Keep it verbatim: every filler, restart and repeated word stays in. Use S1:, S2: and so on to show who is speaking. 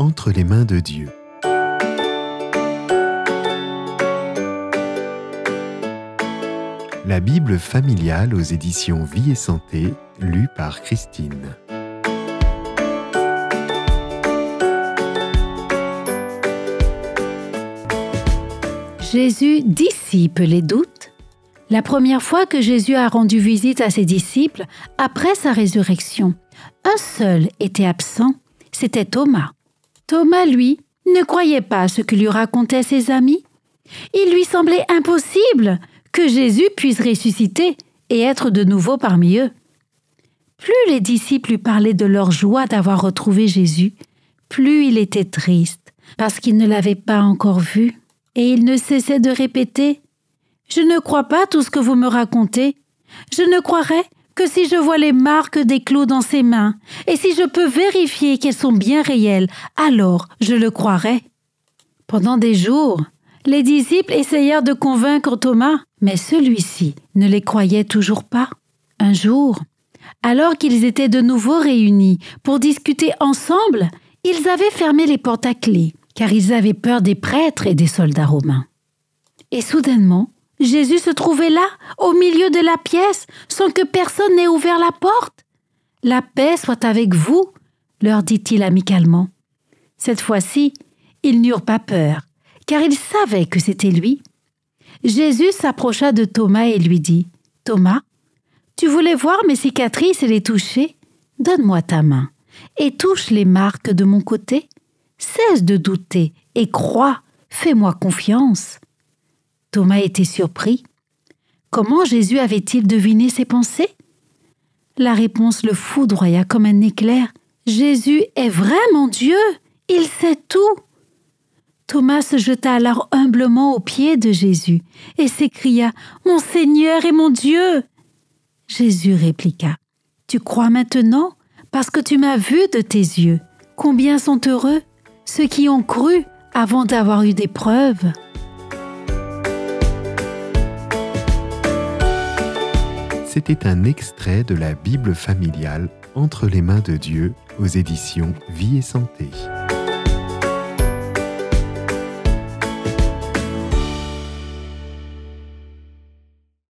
S1: entre les mains de Dieu. La Bible familiale aux éditions Vie et Santé, lue par Christine.
S2: Jésus dissipe les doutes. La première fois que Jésus a rendu visite à ses disciples, après sa résurrection, un seul était absent, c'était Thomas. Thomas, lui, ne croyait pas à ce que lui racontaient ses amis. Il lui semblait impossible que Jésus puisse ressusciter et être de nouveau parmi eux. Plus les disciples lui parlaient de leur joie d'avoir retrouvé Jésus, plus il était triste, parce qu'il ne l'avait pas encore vu. Et il ne cessait de répéter « Je ne crois pas tout ce que vous me racontez. Je ne croirai que si je vois les marques des clous dans ses mains, et si je peux vérifier qu'elles sont bien réelles, alors je le croirai. » Pendant des jours, les disciples essayèrent de convaincre Thomas, mais celui-ci ne les croyait toujours pas. Un jour, alors qu'ils étaient de nouveau réunis pour discuter ensemble, ils avaient fermé les portes à clé, car ils avaient peur des prêtres et des soldats romains. Et soudainement, Jésus se trouvait là, au milieu de la pièce, sans que personne n'ait ouvert la porte. « La paix soit avec vous », leur dit-il amicalement. Cette fois-ci, ils n'eurent pas peur, car ils savaient que c'était lui. Jésus s'approcha de Thomas et lui dit « Thomas, tu voulais voir mes cicatrices et les toucher? Donne-moi ta main et touche les marques de mon côté. Cesse de douter et crois, fais-moi confiance. » Thomas était surpris. Comment Jésus avait-il deviné ses pensées? La réponse le foudroya comme un éclair. Jésus est vraiment Dieu, il sait tout. Thomas se jeta alors humblement aux pieds de Jésus et s'écria « Mon Seigneur et mon Dieu !» Jésus répliqua « Tu crois maintenant parce que tu m'as vu de tes yeux. Combien sont heureux ceux qui ont cru avant d'avoir eu des preuves. »
S1: C'était un extrait de la Bible familiale Entre les mains de Dieu aux éditions Vie et Santé.